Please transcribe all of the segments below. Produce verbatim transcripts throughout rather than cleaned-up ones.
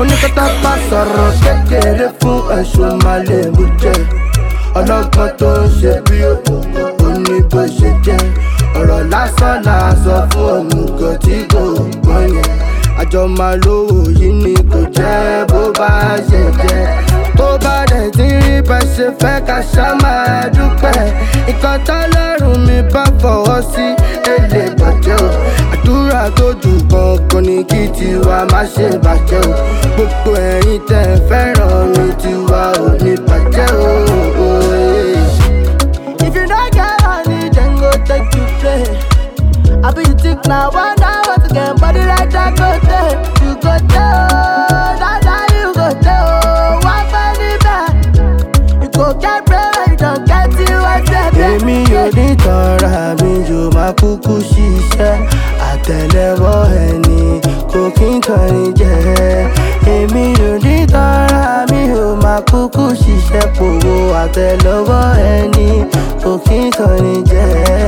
oníkọ́tà bá sọ̀rọ̀ kékeré fún ẹ̀sùn máa lè mú jẹ. Ọlọ́gbọ́n tó ń ṣe bí òkùnkùn ó ní bó ṣe jẹ́. Ọ̀rọ̀ lásán là sọ fún òmùgọ̀ tí kò gbọ́n yẹn. Àjọ máa lówó yìí ni kò jẹ́ bó bá ṣe jẹ́. Tó bá dẹ̀ tí rí bá ṣe fẹ́ ká ṣá máa dúpẹ́. Nǹkan tọ́lọ́run mi bá fọwọ́ sí èlé bàjẹ́ o. Àdúrà tó jù gangan ni kí tiwa má ṣe bàjẹ́ o. Gbogbo ẹ̀yin tẹ́ fẹ́ràn mi tiwa ò ní bàjẹ́ o. If you don't get money, then go take you play. I be you think now, one now, once again, body like that go there. You go there, oh, that that you go there, oh. One penny back, you go get bread, you don't get it, what's that? Èmi ò ní tọrọ mi yóò máa kúkú ṣiṣẹ́. Àtẹ́lẹwọ́ ẹni kò kí n tọrin jẹ. Èmi ò ní tọrọ mi yóò máa kúkú ṣiṣẹ́ pòwó. Àtẹ́lẹwọ́ ẹni kò kí n tọrin jẹ.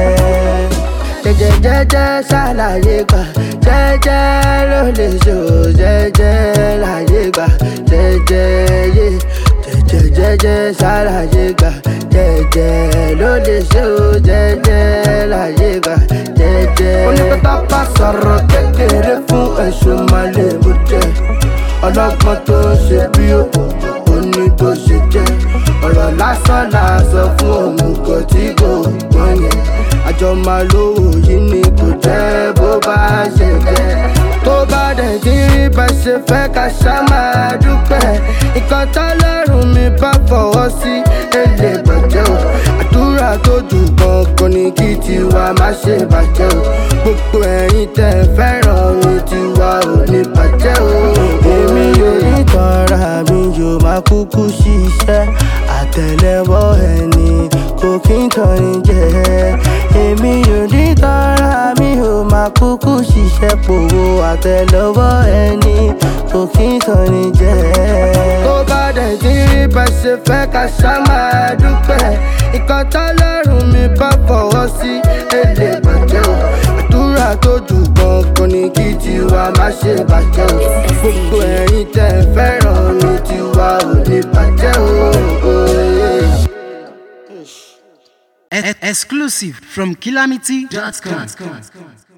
Jẹ́jẹ́jẹ́jẹ́ ṣàlàyé gbà, jẹ́jẹ́ ló lè ṣò, jẹ́jẹ́ láyé gbà, jẹ́jẹ́ yé. Jẹ́jẹ́jẹ́jẹ́ ṣàlàyé gbà, jẹ́jẹ́ ló lè ṣò, jẹ́jẹ́ láyé gbà, jẹ́jẹ́. Oníkọ́tà bá sọ̀rọ̀ kékeré fún ẹ̀sùn máa lè mú jẹ. Ọlọ́gbọ́n tó ń ṣe bí òkùnkùn ó ní bó ṣe jẹ́. Ọ̀rọ̀ lásán là sọ fún òmùgọ̀ tí kò gbọ́n yẹn. Àjọ máa lówó yìí ni kò jẹ́ bó bá ṣe jẹ́. Tó bá dẹ̀ tí rí bá ṣe fẹ́ ká ṣá máa dúpẹ́. Nǹkan tọ́lọ́run mi bá fọwọ́ sí èlé bàjẹ́ o. Àdúrà tó jù gangan ni kí tiwa má ṣe bàjẹ́ o. Gbogbo ẹ̀yin tẹ́ fẹ́ràn mi tiwa ò ní bàjẹ́ o. Èmi ò ní tọrọ mi yóò máa kúkú ṣiṣẹ́. Àtẹ́lẹwọ́ ẹni kò kí n tọrin jẹ. Èmi ò ní tọrọ mi ò máa kúkú ṣiṣẹ́ pòwó. Àtẹ́lẹwọ́ ẹni kò kí n tọrin jẹ. Tó bá dẹ̀ tí rí bá ṣe fẹ́ ká ṣá máa dúpẹ́. Nǹkan tọ́lọ́run mi bá fọwọ́ sí èlé bàjẹ́ o. Àdúrà tó jù gangan ni kí tiwa má ṣe bàjẹ́ o. Gbogbo ẹ̀yin tẹ́ fẹ́ràn mi tiwa ò ní bàjẹ́ o. Exclusive from Calamity dot com.